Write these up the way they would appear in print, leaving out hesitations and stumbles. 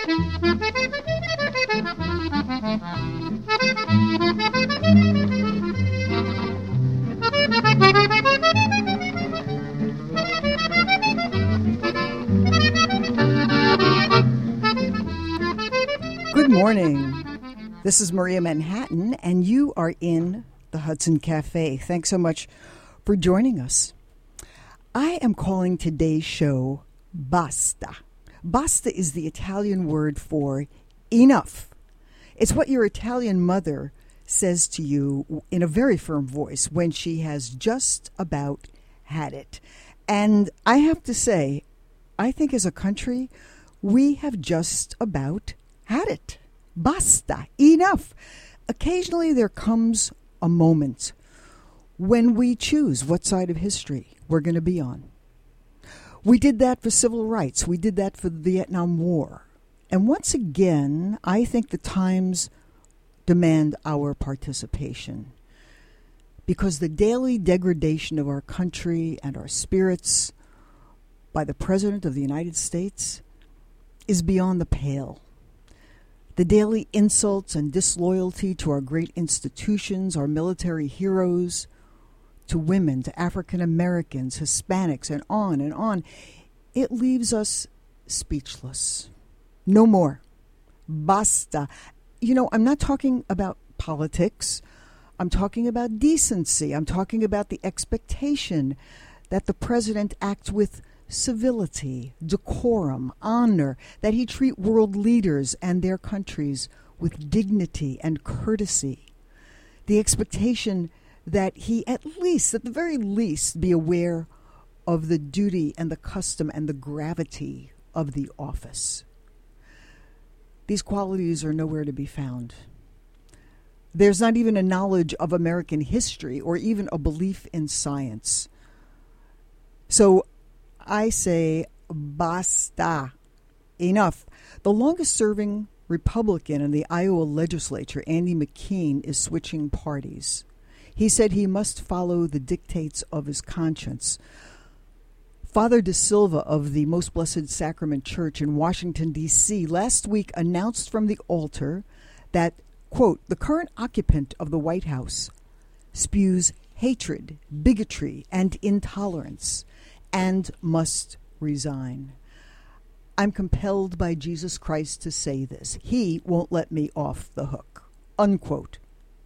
Good morning. This is Maria Manhattan, and you are in the Hudson Cafe. Thanks so much for joining us. I am calling today's show Basta. Basta is the Italian word for enough. It's what your Italian mother says to you in a very firm voice when she has just about had it. And I have to say, I think as a country, we have just about had it. Basta. Enough. Occasionally there comes a moment when we choose what side of history we're going to be on. We did that for civil rights. We did that for the Vietnam War. And once again, I think the times demand our participation, because the daily degradation of our country and our spirits by the President of the United States is beyond the pale. The daily insults and disloyalty to our great institutions, our military heroes, to women, to African Americans, Hispanics, and on, it leaves us speechless. No more. Basta. You know, I'm not talking about politics. I'm talking about decency. I'm talking about the expectation that the president acts with civility, decorum, honor, that he treat world leaders and their countries with dignity and courtesy. The expectation that he at the very least, be aware of the duty and the custom and the gravity of the office. These qualities are nowhere to be found. There's not even a knowledge of American history or even a belief in science. So I say, basta. Enough. The longest-serving Republican in the Iowa legislature, Andy McKean, is switching parties. He said he must follow the dictates of his conscience. Father De Silva of the Most Blessed Sacrament Church in Washington, D.C., last week announced from the altar that, quote, the current occupant of the White House spews hatred, bigotry, and intolerance and must resign. I'm compelled by Jesus Christ to say this. He won't let me off the hook, unquote.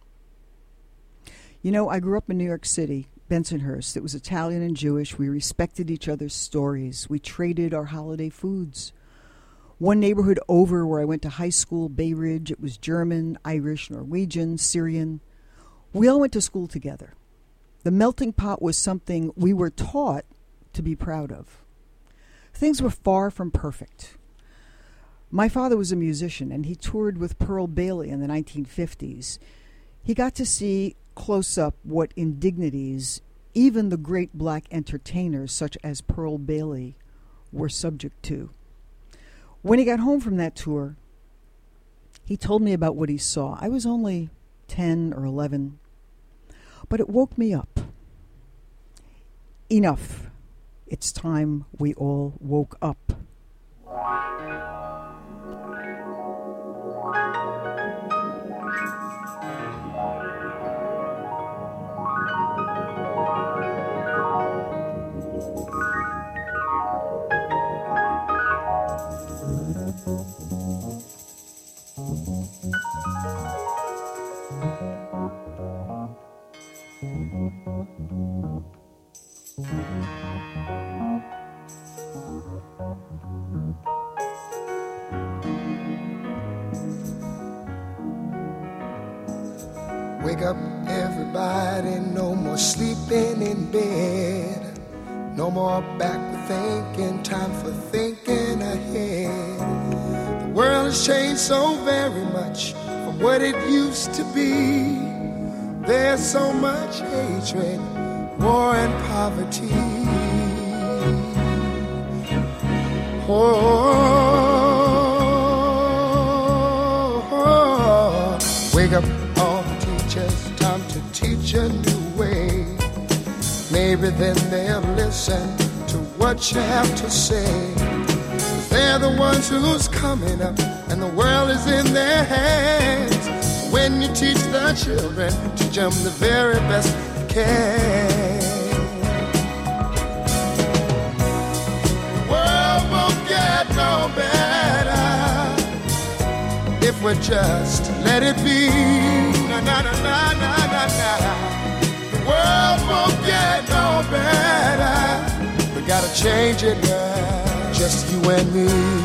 You know, I grew up in New York City, Bensonhurst. It was Italian and Jewish. We respected each other's stories. We traded our holiday foods. One neighborhood over where I went to high school, Bay Ridge, it was German, Irish, Norwegian, Syrian. We all went to school together. The melting pot was something we were taught to be proud of. Things were far from perfect. My father was a musician, and he toured with Pearl Bailey in the 1950s. He got to see close up what indignities even the great black entertainers such as Pearl Bailey were subject to. When he got home from that tour, he told me about what he saw. I was only 10 or 11, but it woke me up. Enough. It's time we all woke up. Wake up, everybody, no more sleeping in bed. No more backward thinking, time for thinking ahead. The world has changed so very much from what it used to be. There's so much hatred, war and poverty. Wake up, all the teachers, time to teach a new way. Maybe then they'll listen to what you have to say. They're the ones who's coming up, and the world is in their hands. When you teach the children, teach them the very best you can. The world won't get no better if we just let it be. Na na na na na na na. The world won't get no better. We gotta change it now. Just you and me.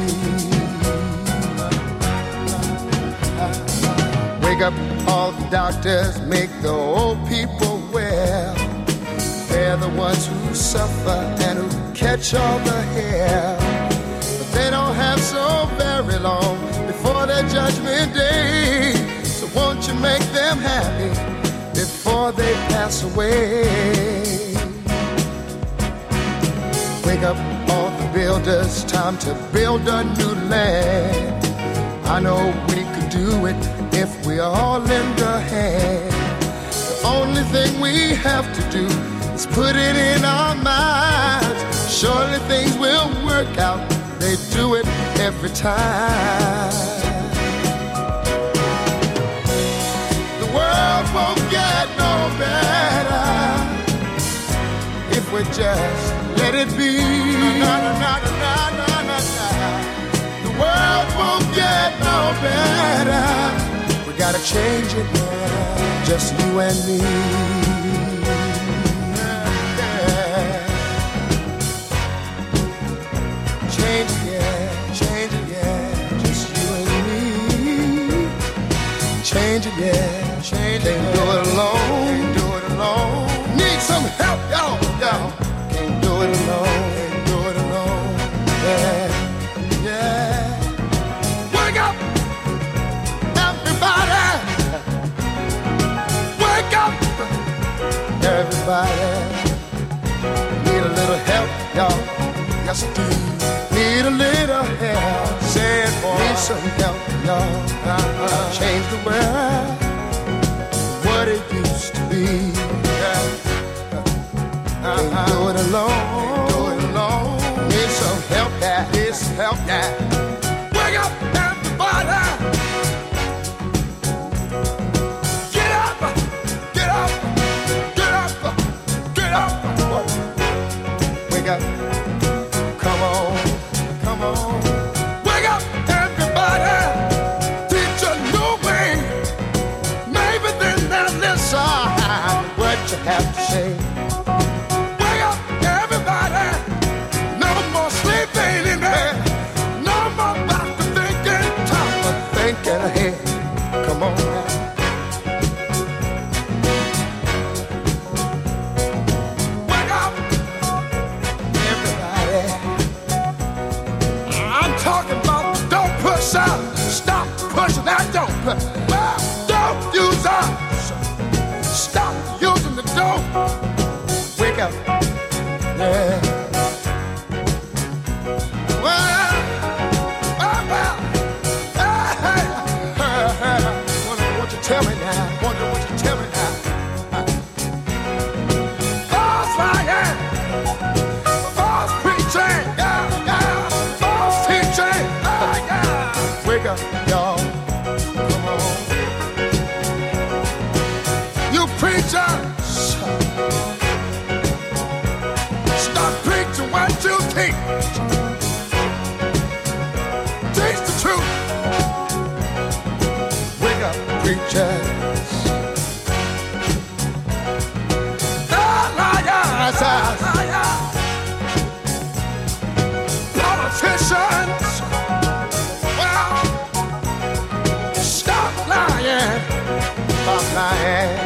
Wake up all the doctors, make the old people well. They're the ones who suffer and who catch all the hair. But they don't have so very long before their judgment day. So won't you make them happy before they pass away? Wake up all the builders, time to build a new land. I know we could do it if we all lend a hand. The only thing we have to do is put it in our minds. Surely things will work out. They do it every time. The world won't get no better if we just let it be. Na, na, na, na, na, na, na. The world won't get no better. We gotta change it now, just you and me. Yeah. Change it, yeah, change it, yeah, just you and me. Change it, yeah, change it. Can't do it alone, can't do it alone. Need some help, y'all, y'all. Can't do it alone, can't do it alone. Yeah, yeah. Wake up, everybody. Wake up, everybody. Need a little help, y'all. Yes, I do. Need a little help. Say it, boy. Need some help, y'all. Change the world, what it used to be. Yeah. Can't do it alone. Can't do it alone. Need some help, yeah. Need some help, yeah. Wake up, everybody. Get up, get up, get up, get up. Wake up. Come on, come on. Wake up, everybody. Teach a new way. Maybe then they'll listen what you have to say. Ahead. Come on now. Wake up, everybody. I'm talking about don't push out. Stop pushing that don't push. Don't use us. Stop using the dope. Wake up. Yeah. Tell me now, wonder what you tell me now. False lying, false preaching, yeah, yeah, false teaching, yeah. Wake up, y'all, come on. You preachers, stop preaching what you teach. Teach the truth. Preachers, liars, politicians, well, stop lying, stop lying.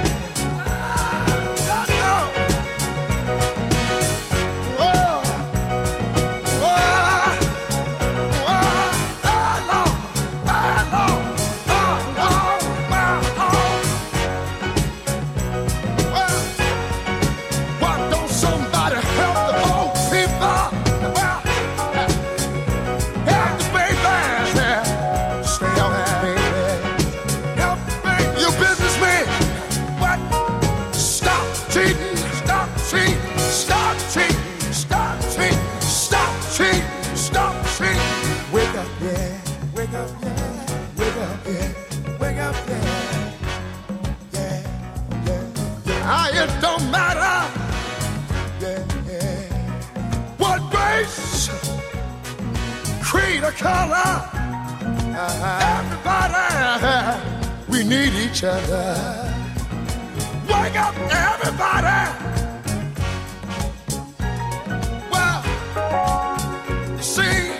creed or color. Everybody, we need each other. Wake up, everybody. Well, you see,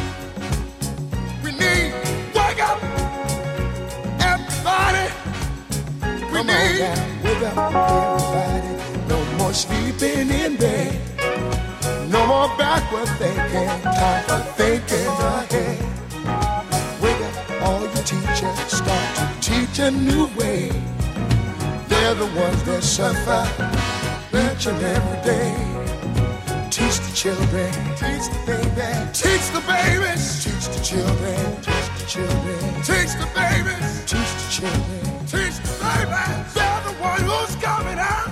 we need, wake up, everybody. We need, wake up, everybody. No more sleeping in bed. No more backward thinking. Time for thinking ahead. Wake up, all you teachers, start to teach a new way. They're the ones that suffer each and every day. Teach the children, teach the babies, teach the babies, teach the children, teach the children, teach the babies, teach the children, teach the babies. They're the one who's coming out.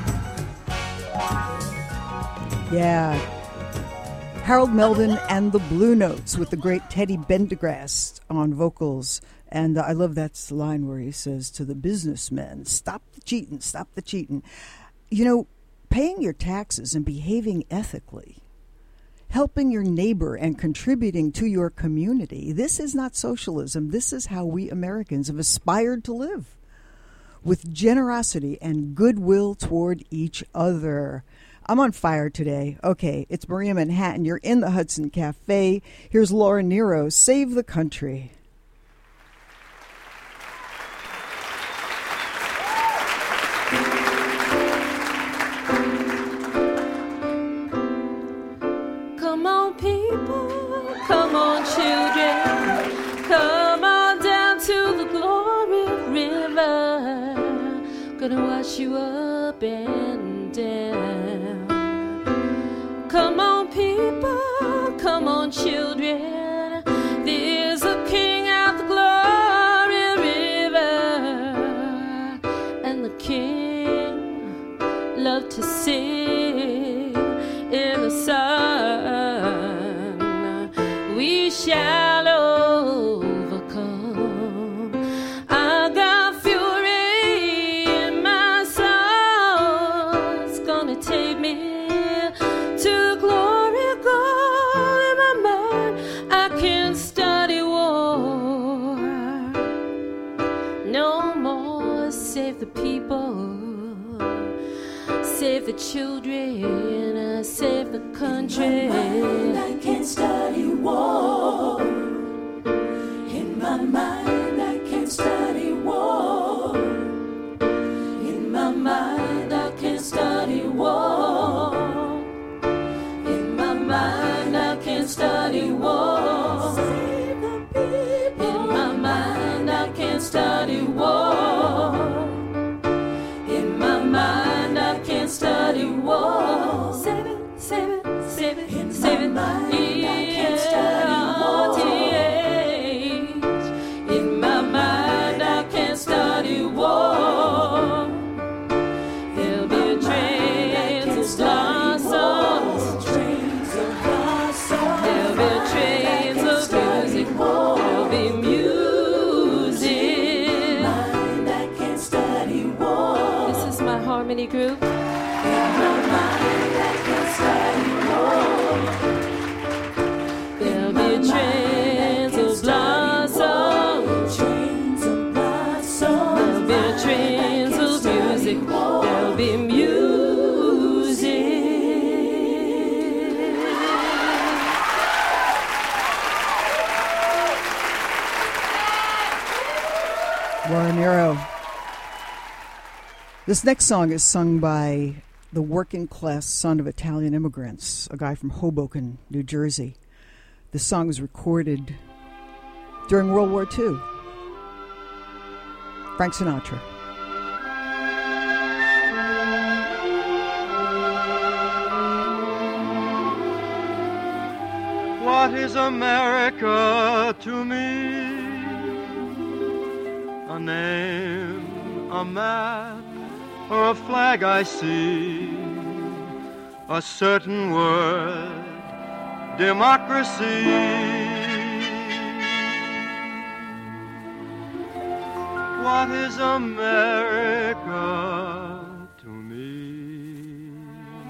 Yeah. Harold Melvin and the Blue Notes with the great Teddy Pendergrass on vocals. And I love that line where he says to the businessmen, stop the cheating, stop the cheating. You know, paying your taxes and behaving ethically, helping your neighbor and contributing to your community, this is not socialism. This is how we Americans have aspired to live, with generosity and goodwill toward each other. I'm on fire today. Okay, it's Maria Manhattan. You're in the Hudson Cafe. Here's Laura Nyro, Save the Country. Come on, people. Come on, children. Come on down to the Glory River. Gonna wash you up and down. Come on, people, come on, children. There's a king at the Glory River, and the king loved to sing in the sun. We shall overcome. I got fury in my soul. It's gonna take me to glory, God, in my mind. I can study war. No more save the people, save the children, save the country. In my mind, I can't study war. In my mind, I can't study war. In my mind, I can't study war. Mind, I can't study war. Save the people. In my mind, I can't study war. In my mind, I can't study war. Save it, save it, save it, in save it. Mind, I can't study war. In my mind, I can't study war. There'll be a train to blossom. There'll be trains of music, there'll be music. Mind, I can't study war. This is my harmony group. In my mind, I can't study war. There'll be trains of blossom. Trains of blossom. There'll be trains of music, there'll be music. Laura Nyro. This next song is sung by the working class son of Italian immigrants, a guy from Hoboken, New Jersey. This song was recorded during World War II. Frank Sinatra. What is America to me? A name, a map, or a flag I see, a certain word, democracy. What is America to me?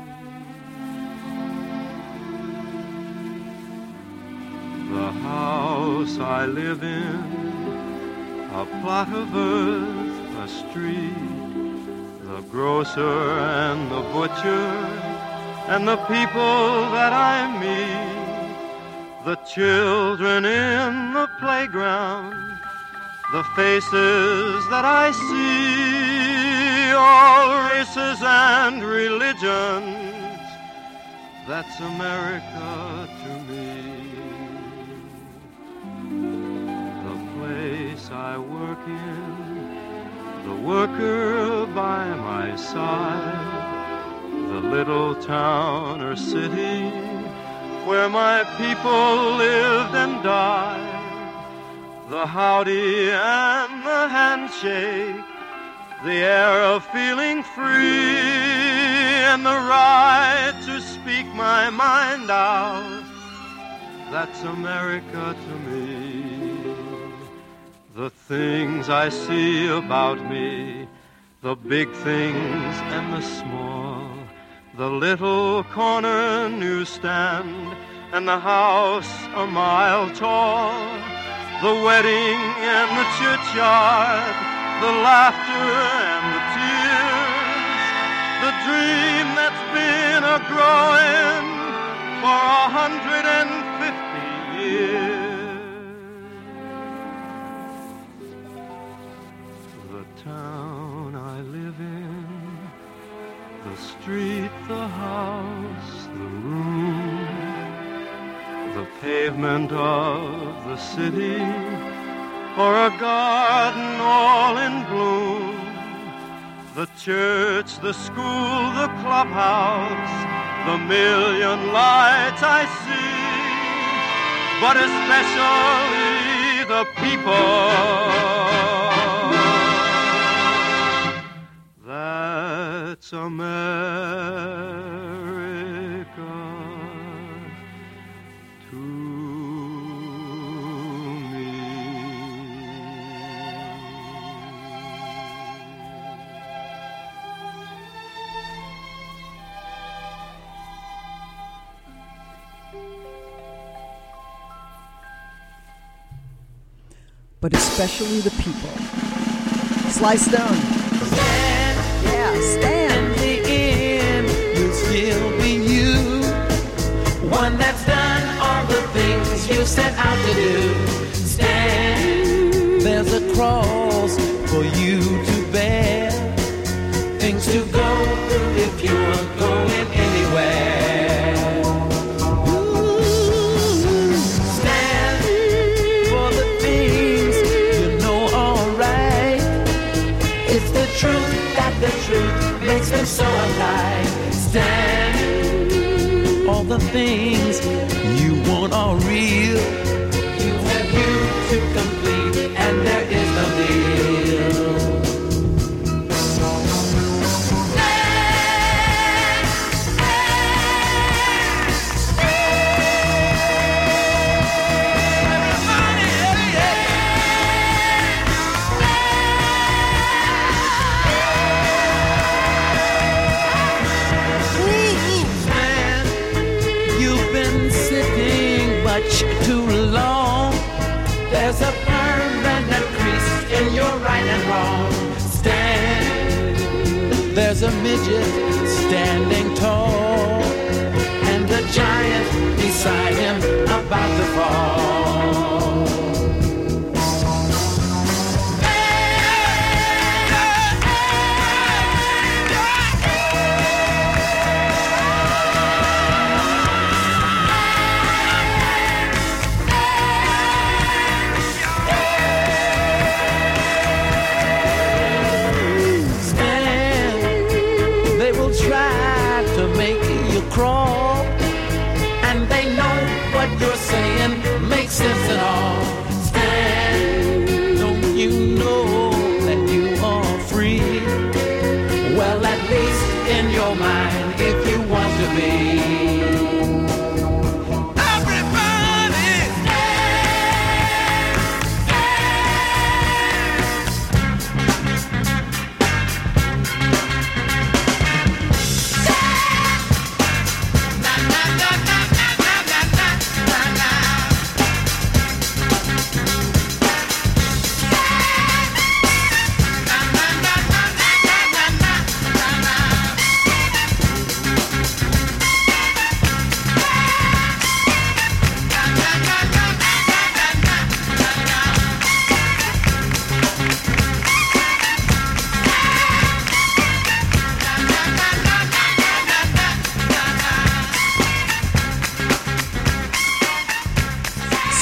The house house I live in, a plot of earth, a street, the grocer and the butcher, and the people that I meet, the children in the playground, the faces that I see, all races and religions, that's America to me. The place I work in, the worker by my side, the little town or city where my people lived and died, the howdy and the handshake, the air of feeling free, and the right to speak my mind out, that's America to me. The things I see about me, the big things and the small, the little corner newsstand and the house a mile tall, the wedding and the churchyard, the laughter and the tears, the dream that's been a-growing for 150 years. The town I live in, the street, the house, the room, the pavement of the city, or a garden all in bloom, the church, the school, the clubhouse, the million lights I see, but especially the people. That's America to me. But especially the people. Sly Stone. Stand, yeah, stand. In the end, you'll still be you. One that's done all the things you set out to do. Stand, there's a cross for you to bear. Things to go through if you are going anywhere. Ooh, stand for the things you know are right. It's the truth that the truth makes them so alive. Stand, all the things you want are real. You have you to complete, and there is no deal. Too long. There's a permanent crease in your right and wrong. Stand, there's a midget standing tall, and the giant beside him about to fall. Crawl, and they know what you're saying. Make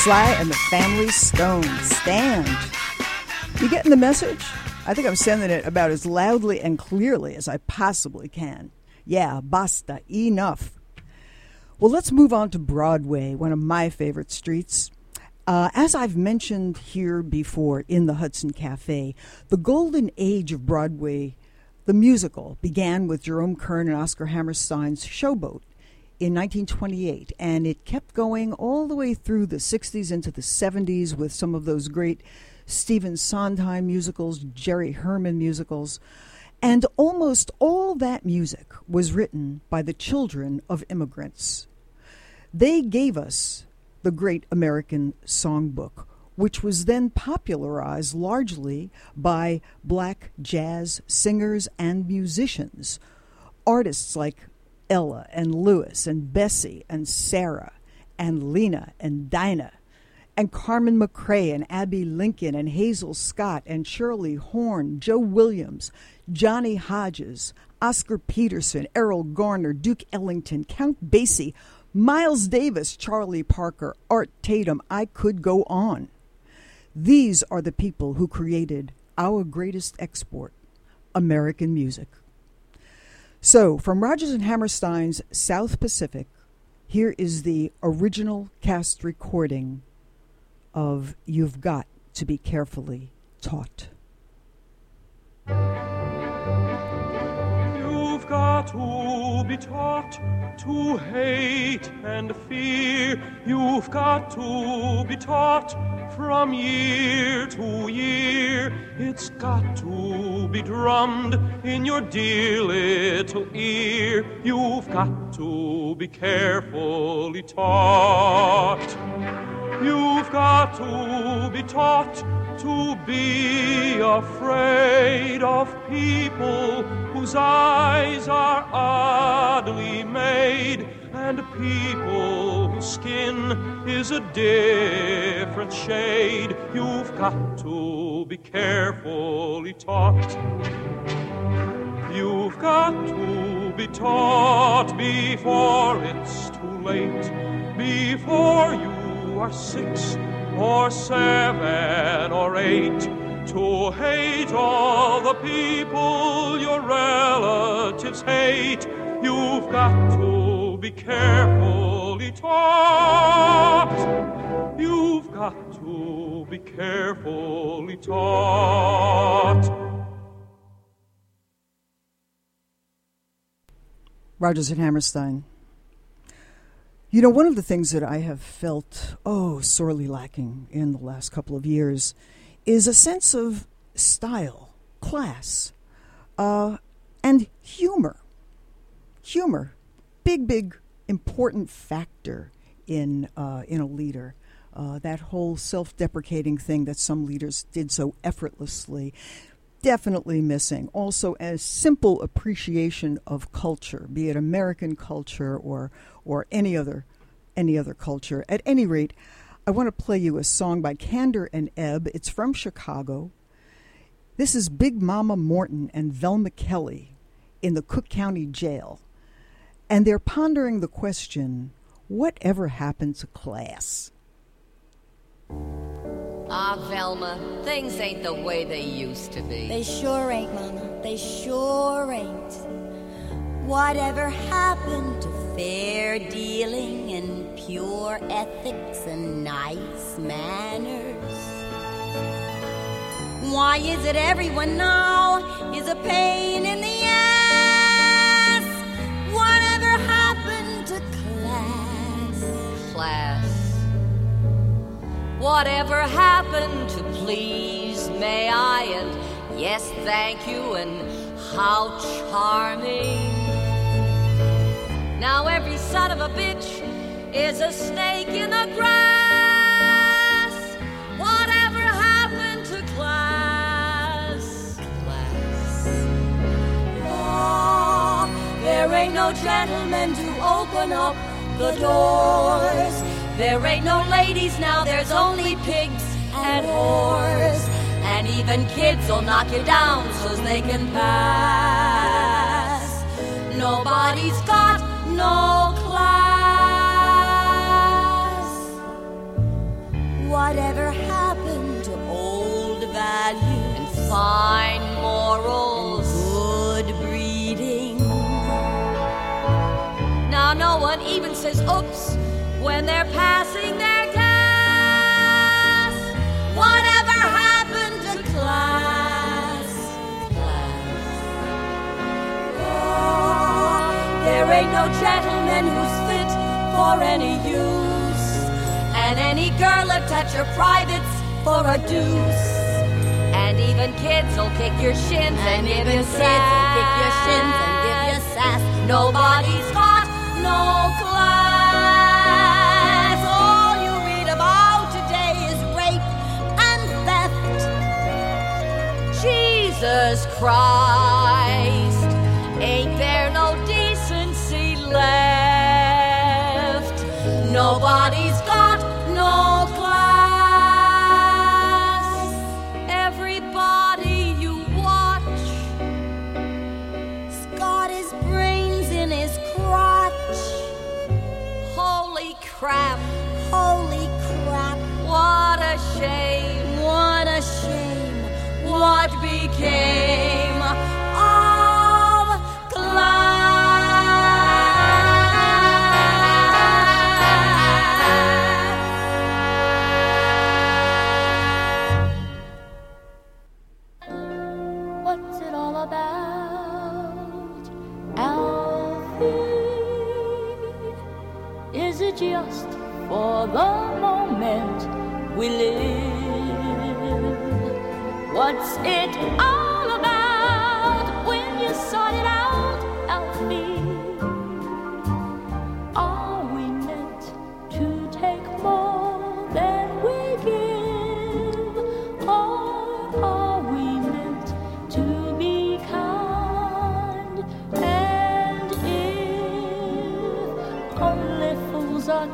Sly and the Family Stone. Stand. You getting the message? I think I'm sending it about as loudly and clearly as I possibly can. Yeah, basta, enough. Well, let's move on to Broadway, one of my favorite streets. As I've mentioned here before in the Hudson Cafe, the golden age of Broadway, the musical, began with Jerome Kern and Oscar Hammerstein's Showboat in 1928, and it kept going all the way through the 60s into the 70s with some of those great Stephen Sondheim musicals, Jerry Herman musicals, and almost all that music was written by the children of immigrants. They gave us the Great American Songbook, which was then popularized largely by black jazz singers and musicians, artists like Ella and Lewis and Bessie and Sarah and Lena and Dinah, and Carmen McRae and Abby Lincoln and Hazel Scott and Shirley Horn, Joe Williams, Johnny Hodges, Oscar Peterson, Errol Garner, Duke Ellington, Count Basie, Miles Davis, Charlie Parker, Art Tatum. I could go on. These are the people who created our greatest export, American music. So, from Rodgers and Hammerstein's South Pacific, here is the original cast recording of You've Got to Be Carefully Taught. You've got to be taught to hate and fear. You've got to be taught from year to year. It's got to be drummed in your dear little ear. You've got to be carefully taught. You've got to be taught to be afraid of people whose eyes are oddly made, and people whose skin is a different shade. You've got to be carefully taught. You've got to be taught before it's too late, before you are 6 or 7 or 8, to hate all the people your relatives hate. You've got to be carefully taught. You've got to be carefully taught. Rodgers and Hammerstein. You know, one of the things that I have felt, sorely lacking in the last couple of years is a sense of style, class, and humor. Humor, big, important factor in a leader. That whole self-deprecating thing that some leaders did so effortlessly, definitely missing. Also, a simple appreciation of culture, be it American culture or any other culture. At any rate, I want to play you a song by Kander and Ebb. It's from Chicago. This is Big Mama Morton and Velma Kelly in the Cook County Jail. And they're pondering the question, whatever happened to class? Ah, Velma, things ain't the way they used to be. They sure ain't, Mama. They sure ain't. Whatever happened to fair dealing and pure ethics and nice manners? Why is it everyone now is a pain in the ass? Whatever happened to class? Class. Whatever happened to please, may I, and yes, thank you, and how charming. Now every son of a bitch is a snake in the grass. Whatever happened to class? Class. Oh, there ain't no gentlemen to open up the doors. There ain't no ladies now, there's only pigs and whores. And even kids will knock you down so's they can pass. Nobody's got no class. Whatever happened to old values and fine morals, good breeding? Now no one even says oops when they're passing their gas. Whatever happened to class? Oh, there ain't no gentleman who's fit for any use, and any girl will touch her privates for a deuce. And even kids will kick your shins and give you sass. Nobody's got no class. All you read about today is rape and theft. Jesus Christ, ain't there no decency left? Nobody's got no class. Everybody you watch has got his brains in his crotch. Holy crap, what a shame, what became of class. What's it all about, Alfie? Is it just for the moment we live? What's it all about when you sort it out, Alfie? Are we meant to take more than we give? Or are we meant to be kind? And if only fools are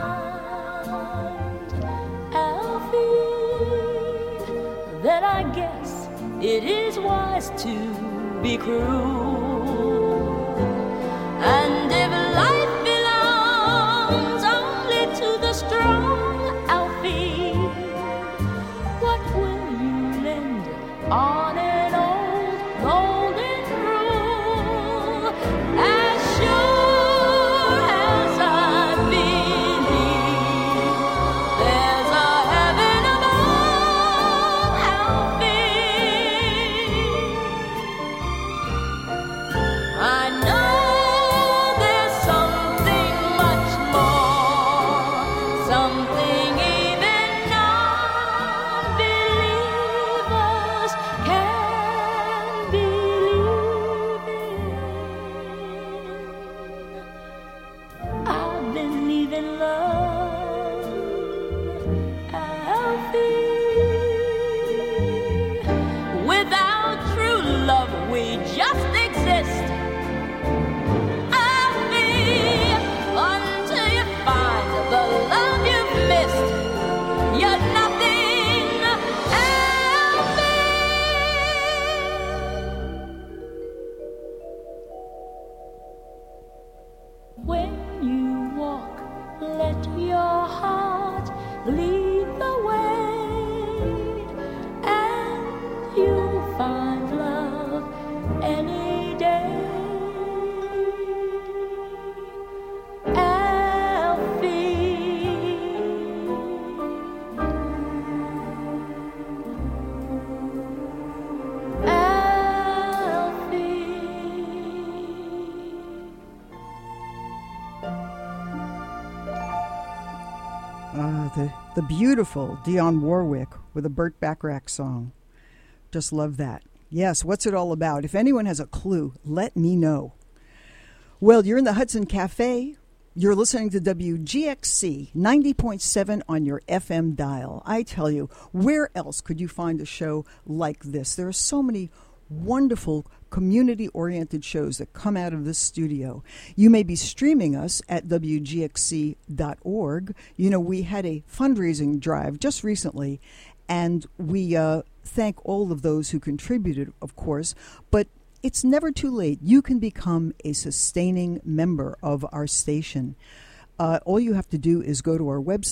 kind, Alfie, then I guess it is wise to be cruel. And if life belongs only to the strong, Alfie, what will you lend on an old golden rule? As sure as I believe there's a heaven above, Alfie, I know there's something much more, something even non-believers can believe in. I believe in love, Alfie. Without true love, we just exist. Alfie, until you find the love you've missed, you're nothing, Alfie. When you walk, let your heart lead the way, and you'll find love any day. The beautiful Dionne Warwick with a Burt Bacharach song. Just love that. Yes, what's it all about? If anyone has a clue, let me know. Well, you're in the Hudson Cafe. You're listening to WGXC 90.7 on your FM dial. I tell you, where else could you find a show like this? There are so many wonderful community-oriented shows that come out of this studio. You may be streaming us at WGXC.org. You know, we had a fundraising drive just recently, and we thank all of those who contributed, of course, but it's never too late. You can become a sustaining member of our station. All you have to do is go to our website,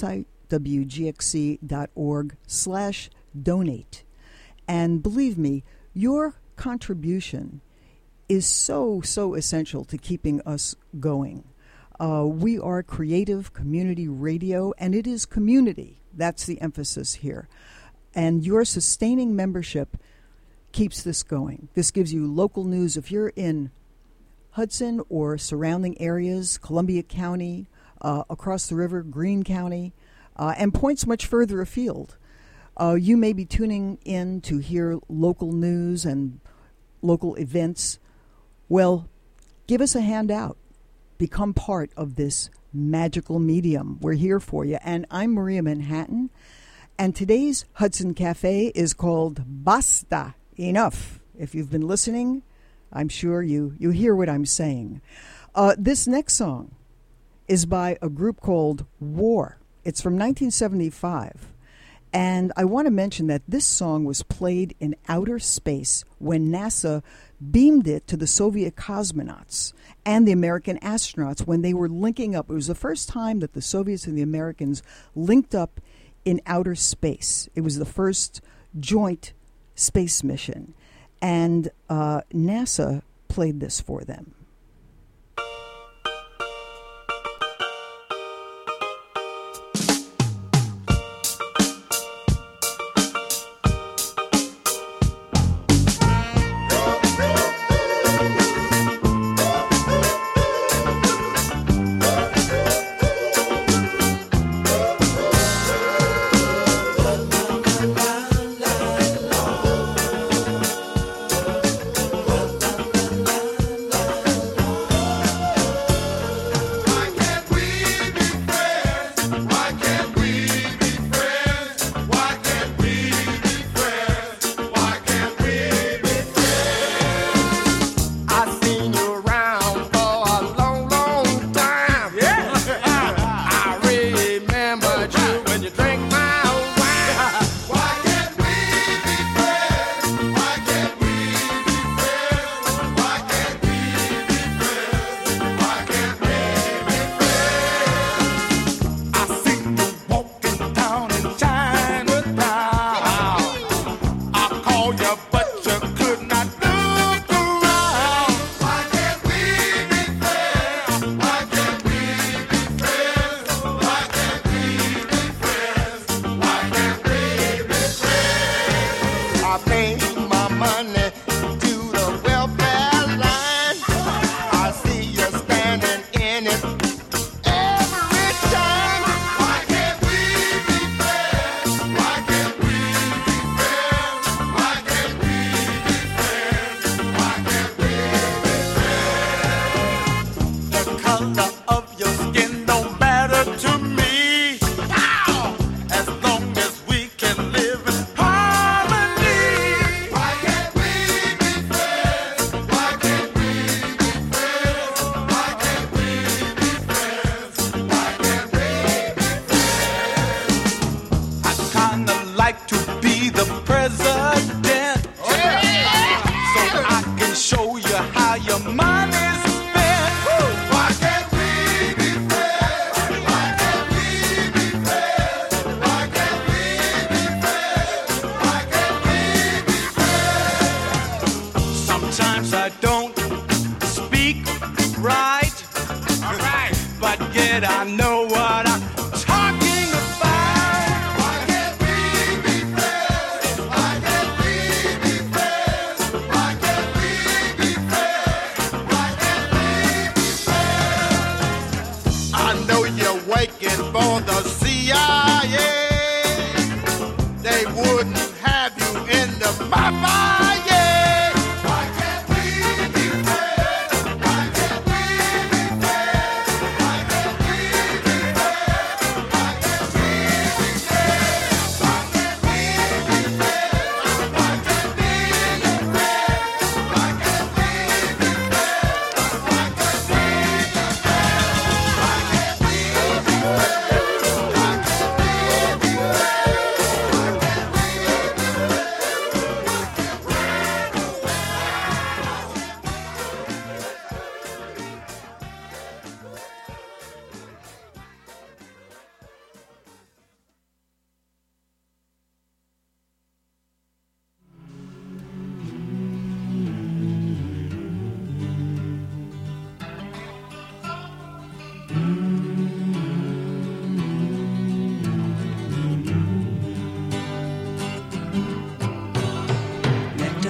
wgxc.org/donate. And believe me, your contribution is so essential to keeping us going. We are creative community radio, and it is community. That's the emphasis here. And your sustaining membership keeps this going. This gives you local news. If you're in Hudson or surrounding areas, Columbia County, across the river, Greene County, and points much further afield, you may be tuning in to hear local news and local events. Well, give us a hand out. Become part of this magical medium. We're here for you. And I'm Maria Manhattan. And today's Hudson Cafe is called Basta, Enough. If you've been listening, I'm sure you hear what I'm saying. This next song is by a group called War. It's from 1975. And I want to mention that this song was played in outer space when NASA beamed it to the Soviet cosmonauts and the American astronauts when they were linking up. It was the first time that the Soviets and the Americans linked up in outer space. It was the first joint space mission. And NASA played this for them.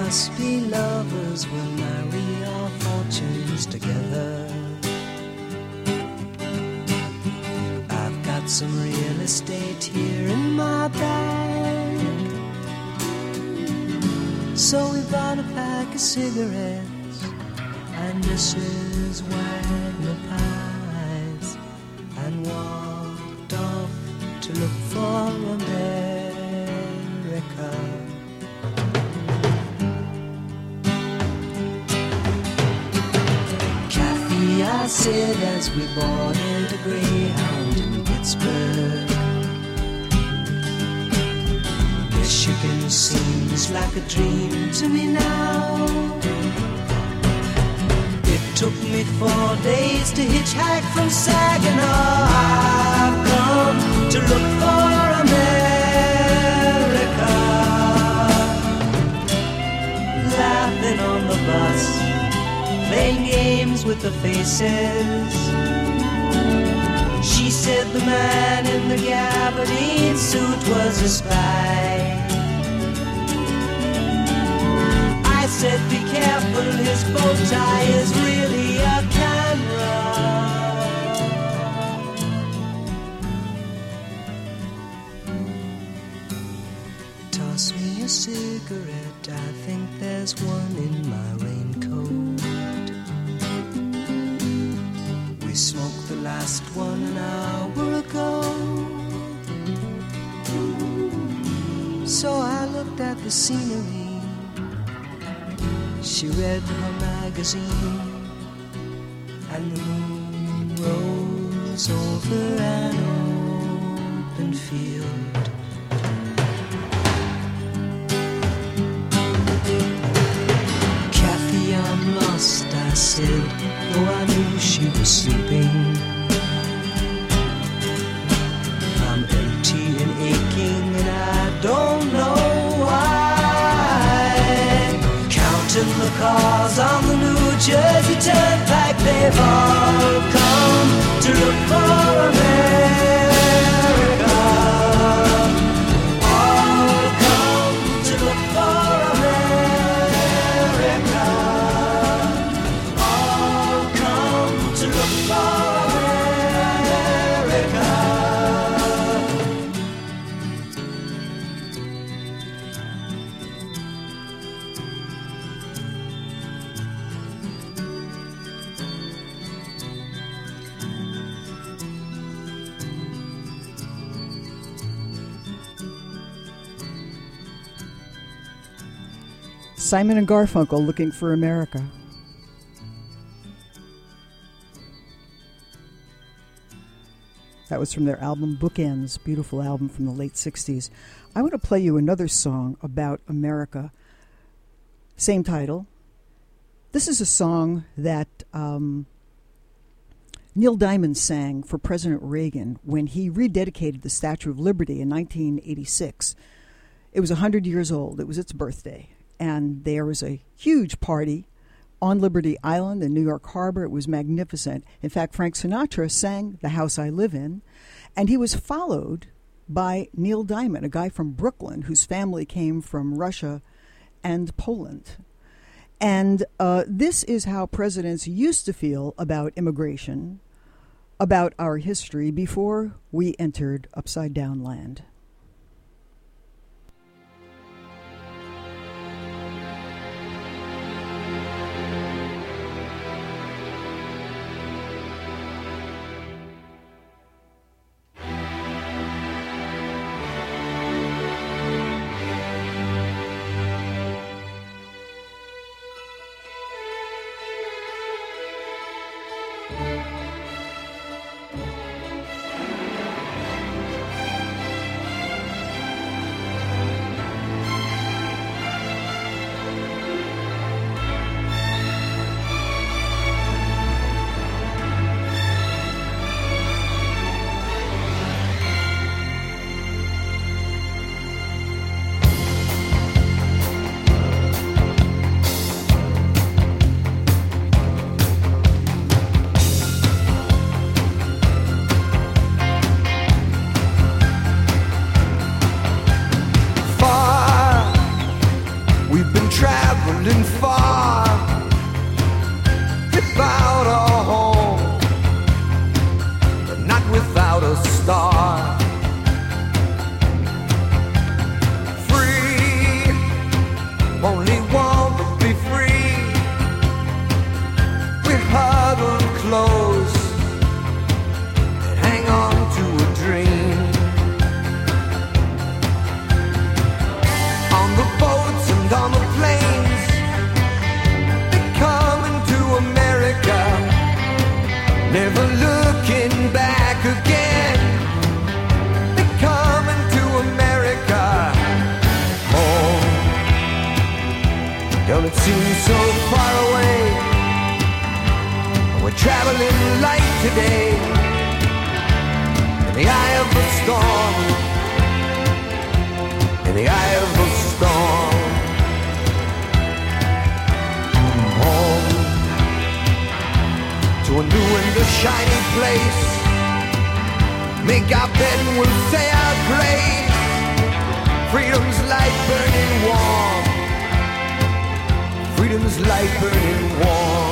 must be lovers, we'll marry our fortunes together. I've got some real estate here in my bag, so we bought a pack of cigarettes and Mrs. Wagner pies and walked off to look for America. Kathy, I said as we boarded a Greyhound in Pittsburgh, Michigan seems like a dream to me now. It took me 4 days to hitchhike from Saginaw. I've come to look for America. Laughing on the bus, playing games with the faces. She said the man in the gabardine suit was a spy. I said be careful, his bow tie is really a camera. Toss me a cigarette, I think there's one in my raincoat. We smoked the last one an hour ago. So I looked at the scenery. She read her magazine, and the moon rose over an open field. Kathy, I'm lost, I said, though I knew she was sleeping. I'm empty and aching, and I don't know why. Counting the cars on the New Jersey Turnpike, they've all come to look for America. All come to look for America. All come to look for America. Simon and Garfunkel, Looking for America. That was from their album Bookends, beautiful album from the late 60s. I want to play you another song about America. Same title. This is a song that Neil Diamond sang for President Reagan when he rededicated the Statue of Liberty in 1986. It was 100 years old. It was its birthday. And there was a huge party on Liberty Island in New York Harbor. It was magnificent. In fact, Frank Sinatra sang The House I Live In, and he was followed by Neil Diamond, a guy from Brooklyn whose family came from Russia and Poland. And this is how presidents used to feel about immigration, about our history, before we entered upside down land. only won't be free. We huddle close and hang on to a dream. On the boats and on the planes, they're coming to America, never looking back again. They're coming to America. Home, don't it seem so far away? We're traveling light today, in the eye of the storm, in the eye of the storm. Home, to a new and a shiny place. Make our bed and we'll say our grace. Freedom's light burning warm. Freedom's light burning warm.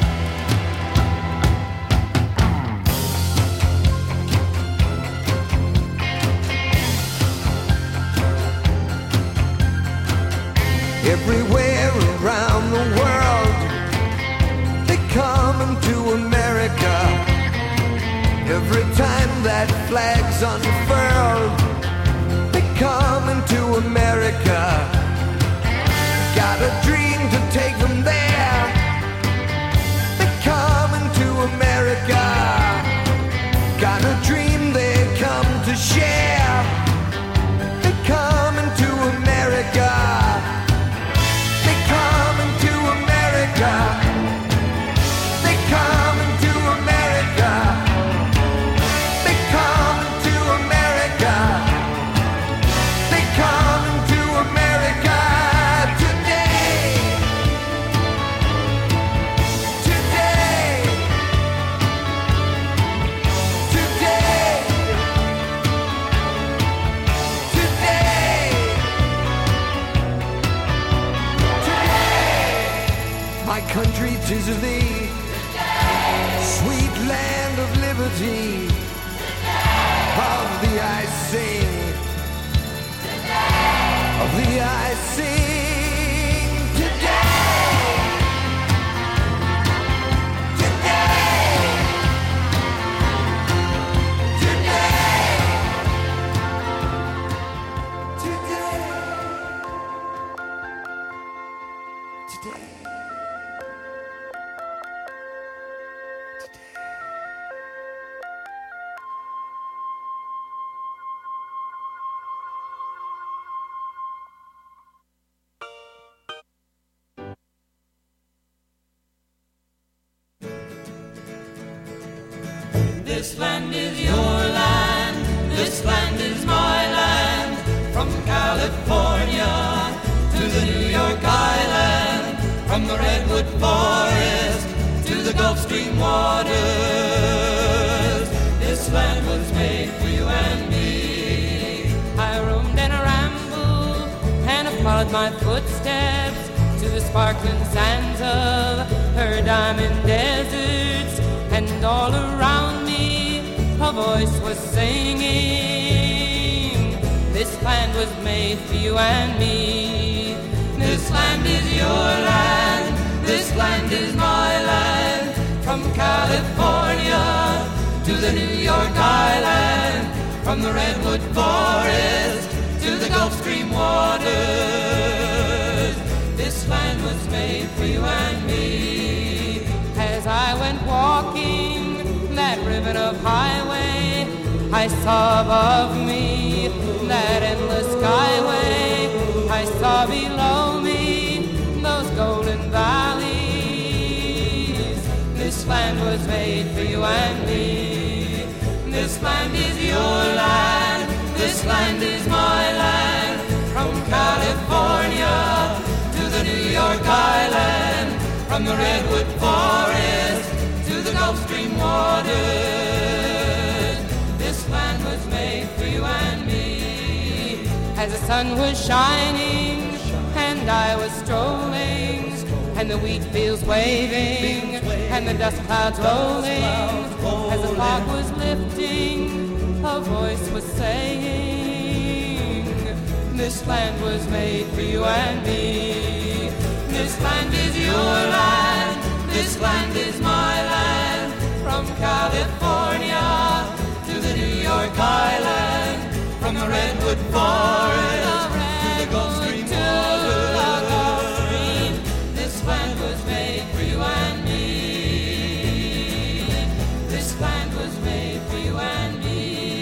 Everywhere around the world, they're coming to America. Every time that flag's unfurled, they're coming to America. Got a dream to take them there. They're coming to America. Got a dream they come to share. They're coming to America. They're coming to America. They're coming to America. They're coming to America. They're coming to America today. Today. Today. Today. My country, 'tis of thee, sweet land of liberty. Of thee I sing, of thee I sing today. Today. Today. Today. Today. This land is your land, this land is my land. From California to the New York Island, from the Redwood Forest to the Gulf Stream waters. This land was made for you and me. I roamed and I rambled and I followed my footsteps to the sparkling sands of her diamond deserts, and all around me a voice was singing. This land was made for you and me. This land is your land, this land is my land. From California to the New York Island, from the Redwood Forest to the Gulf Stream waters. This land was made for you and me. As I went walking that ribbon of highway, I saw above me that endless skyway. I saw below me those golden valleys. This land was made for you and me. This land is your land, this land is my land. From California to the New York Island, from the Redwood Forest to the Gulf Stream waters. This land was made for you and me. As the sun was shining and I was strolling, and the wheat fields waving and the dust clouds rolling, as the fog was lifting, a voice was saying, This land was made for you and me. This land is your land. This land is my land. From California to the New York Island. From the Redwood Forest to the Gulf Stream water. This land was made for you and me. This land was made for you and me.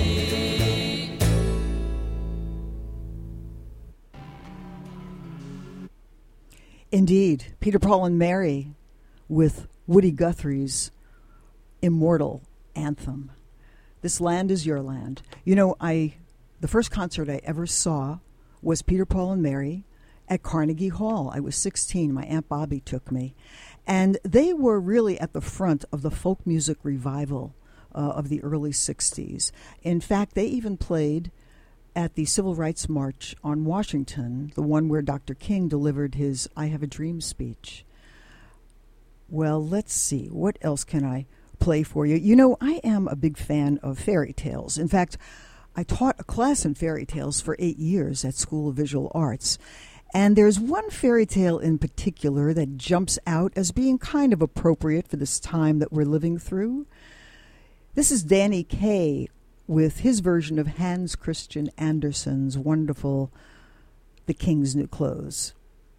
Indeed, Peter, Paul, and Mary with Woody Guthrie's immortal anthem. This land is your land. You know, the first concert I ever saw was Peter, Paul, and Mary at Carnegie Hall. I was 16. My Aunt Bobby took me. And they were really at the front of the folk music revival of the early 60s. In fact, they even played at the Civil Rights March on Washington, the one where Dr. King delivered his I Have a Dream speech. Well, let's see. What else can I play for you? You know, I am a big fan of fairy tales. In fact, I taught a class in fairy tales for 8 years at School of Visual Arts. And there's one fairy tale in particular that jumps out as being kind of appropriate for this time that we're living through. This is Danny Kaye with his version of Hans Christian Andersen's wonderful The King's New Clothes.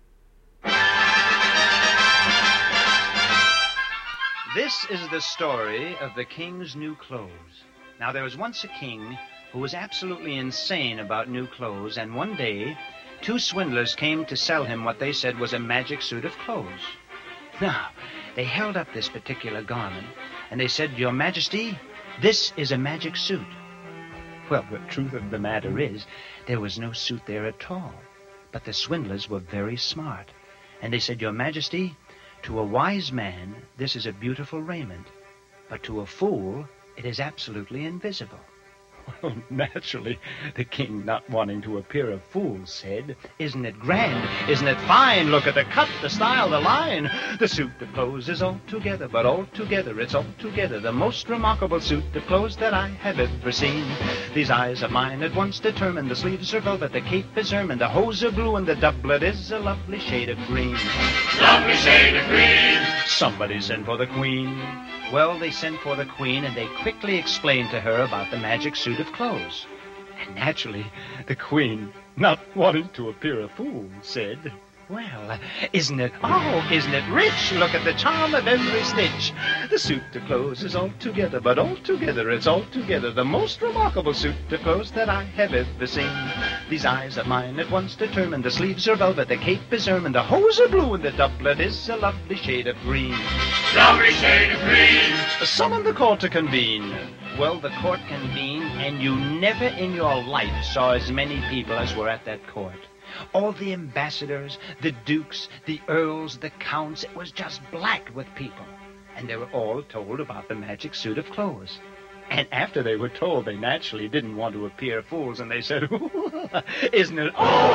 This is the story of the King's New Clothes. Now, there was once a king who was absolutely insane about new clothes, and one day, 2 swindlers came to sell him what they said was a magic suit of clothes. Now, they held up this particular garment, and they said, "Your Majesty, this is a magic suit." Well, the truth of the matter is, there was no suit there at all. But the swindlers were very smart, and they said, "Your Majesty, to a wise man, this is a beautiful raiment, but to a fool, it is absolutely invisible." Well, naturally, the king, not wanting to appear a fool, said, "Isn't it grand? Isn't it fine? Look at the cut, the style, the line. The suit of clothes is altogether, but altogether, it's altogether the most remarkable suit of clothes that I have ever seen. These eyes of mine at once determined, the sleeves are velvet, the cape is ermine, the hose are blue, and the doublet is a lovely shade of green." Lovely shade of green. Somebody sent for the queen. Well, they sent for the queen, and they quickly explained to her about the magic suit of clothes. And naturally, the queen, not wanting to appear a fool, said, "Well, isn't it rich? Look at the charm of every stitch. The suit of clothes is altogether, but altogether, it's altogether the most remarkable suit of clothes that I have ever seen. These eyes of mine at once determined, the sleeves are velvet, the cape is ermine, the hose are blue, and the doublet is a lovely shade of green." Lovely shade of green. Summon the court to convene. Well, the court convened, and you never in your life saw as many people as were at that court. All the ambassadors, the dukes, the earls, the counts, it was just black with people. And they were all told about the magic suit of clothes. And after they were told, they naturally didn't want to appear fools, and they said, isn't it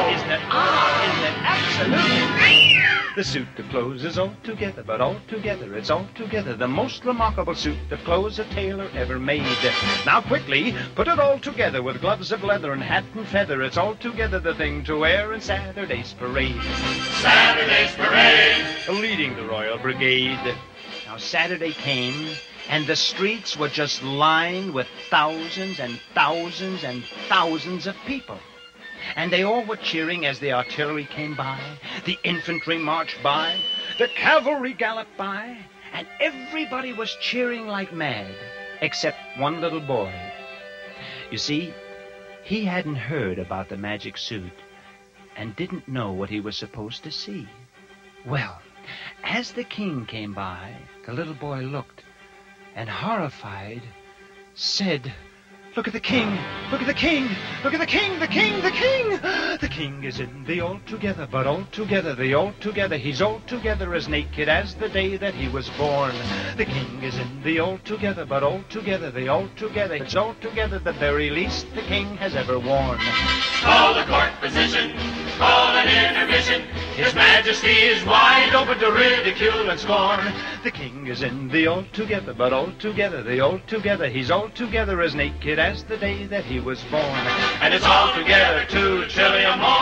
absolutely the suit of clothes is altogether, but altogether, it's altogether the most remarkable suit of clothes a tailor ever made. Now quickly, put it all together with gloves of leather and hat and feather. It's altogether the thing to wear in Saturday's parade. Saturday's parade! Leading the Royal Brigade. Now Saturday came, and the streets were just lined with thousands and thousands and thousands of people. And they all were cheering as the artillery came by, the infantry marched by, the cavalry galloped by, and everybody was cheering like mad, except one little boy. You see, he hadn't heard about the magic suit and didn't know what he was supposed to see. Well, as the king came by, the little boy looked, and horrified, said, "Look at the king! Look at the king! Look at the king! The king! The king! The king is in the altogether, but altogether, the altogether. He's altogether as naked as the day that he was born. The king is in the altogether, but altogether, the altogether. It's altogether the very least the king has ever worn." Call the court physician, call an intermission. His Majesty is wide open to ridicule and scorn. The king is in the altogether, but altogether, the altogether, he's altogether as naked as the day that he was born. And it's altogether 2 trillion more.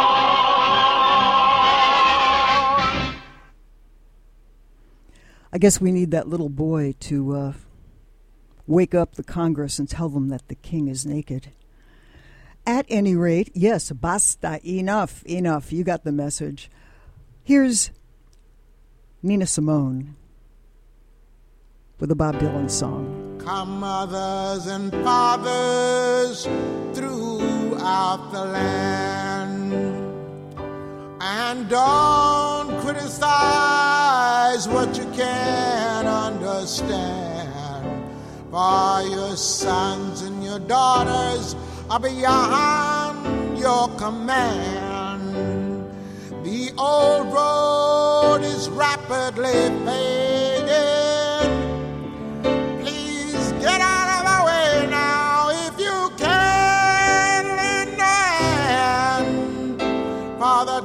I guess we need that little boy to wake up the Congress and tell them that the king is naked. At any rate, yes, basta, enough. You got the message. Here's Nina Simone with a Bob Dylan song. Come, mothers and fathers throughout the land, and don't criticize what you can't understand, for your sons and your daughters are beyond your command. The old road is rapidly fading. Please get out of the way now if you can lend a hand, for the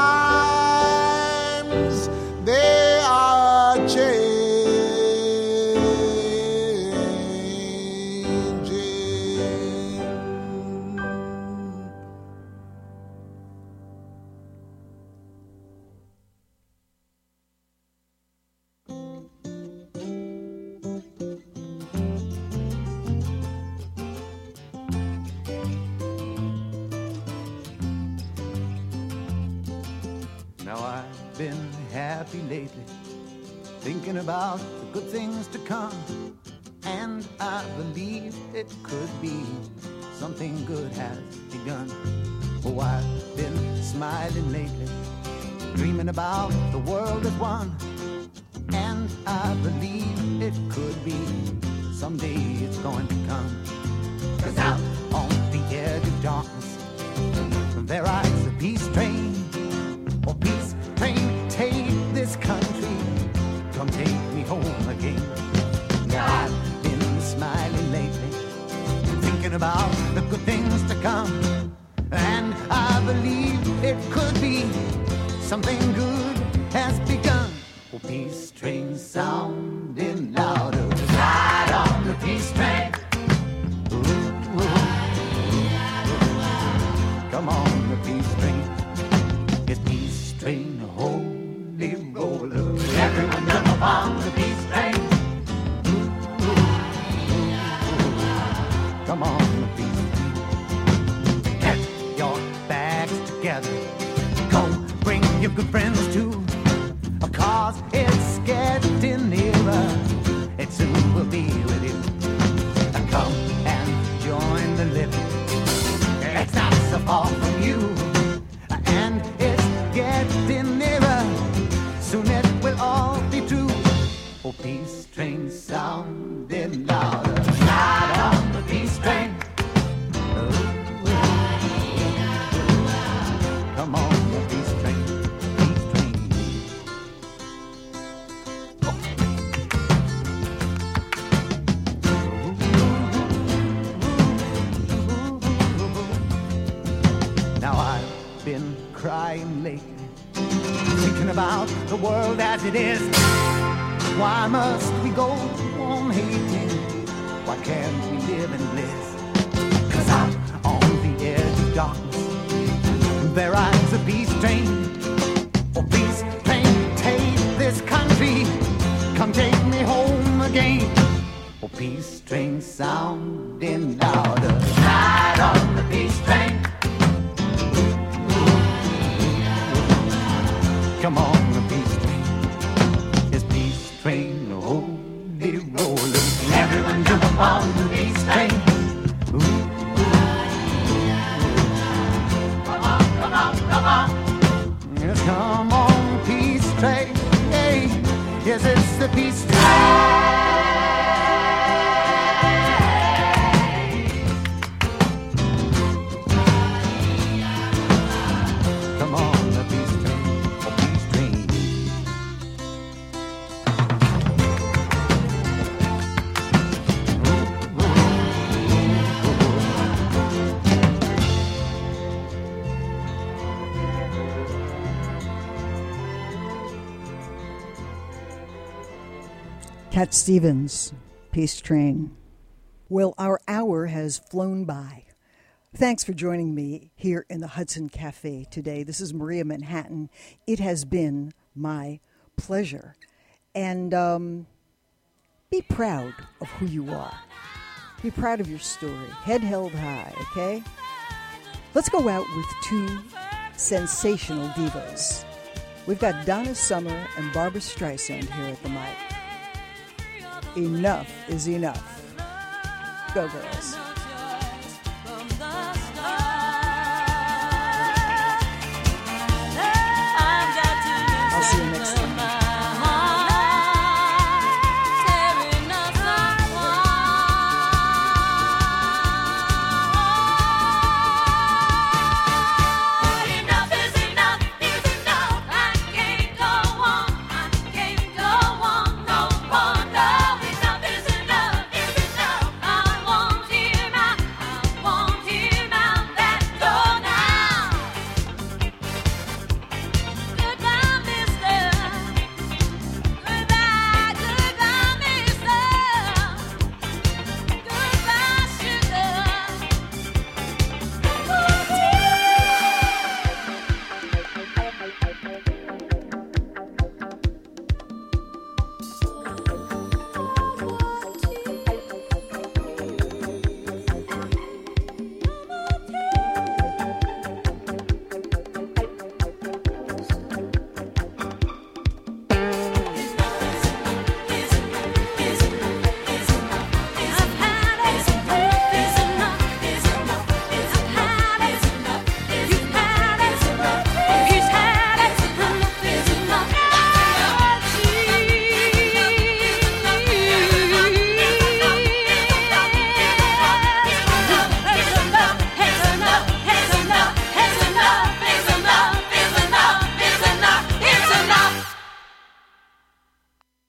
times they are changing. Been happy lately, thinking about the good things to come, and I believe it could be something good has begun. Oh, I've been smiling lately, dreaming about the world as one, and I believe it could be someday it's going to come. 'Cause out on the edge of darkness there rides a peace train. Oh, peace train, take this country, come take me home again. Now I've been smiling lately, thinking about the good things to come, and I believe it could be something good has begun. Oh, peace train sounding louder, ride on the peace train. Ooh, ooh. Come on, the peace train. It's peace train, holy roller. Everyone jump upon the peace train. Ooh, ooh, ooh. Come on, the peace train. Get your bags together. Go bring your good friends too, 'cause it's getting nearer. It soon will be with you. Come and join the living. It's not so far from you, and it's getting nearer. Soon it will all be true. Oh, peace train sounding louder. Ride on the peace train. Come on, the peace train. Peace train. Now I've been crying lately, thinking about the world as it is. Why must we go on hating? Why can't we live in bliss? 'Cause out on the edge of darkness there rides a peace train. Oh, peace train, take this country, come take me home again. Oh, peace train sounding louder, ride on the peace train. Come on, the peace train. It's peace train, holy roller. Everyone jump upon the peace train. Ooh. Come on, come on, come on. Yes, come on, peace train. Hey, yes, it's the peace train. Come on, the peace train. Oh, peace train. Cat Stevens, Peace Train. Well, our hour has flown by. Thanks for joining me here in the Hudson Cafe today. This is Maria Manhattan. It has been my pleasure. And be proud of who you are. Be proud of your story. Head held high, okay? Let's go out with two sensational divas. We've got Donna Summer and Barbra Streisand here at the mic. Enough is enough. Go, girls.